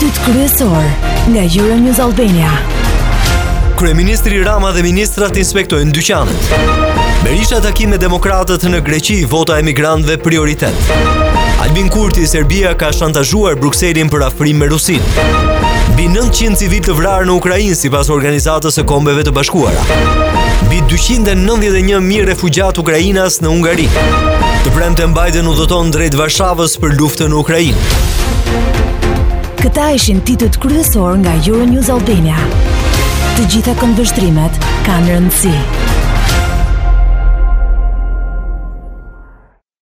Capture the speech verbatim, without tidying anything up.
Titut kryesor nga Euronews Albania. Kryeministri Rama dhe ministrat inspektojnë dyqanet. Berisha takim me demokratët në Greqi, vota emigrantëve prioritet. Albin Kurti, Serbia ka shantazhuar Brukselin për afrim me Rusinë. Mbi nëntëqind civil të vrarë në Ukrainë sipas Organizatës së Kombeve të Bashkuara. Mbi dyqind e nëntëdhjetë e një mijë refugjat ukrainas në Hungari. Të premten Biden udhëton drejt Varshavës për luftën në Ukrainë. Këta ishin titut kryesor nga Euronews Albania. Të gjitha këndvështrimet kanë rëndësi.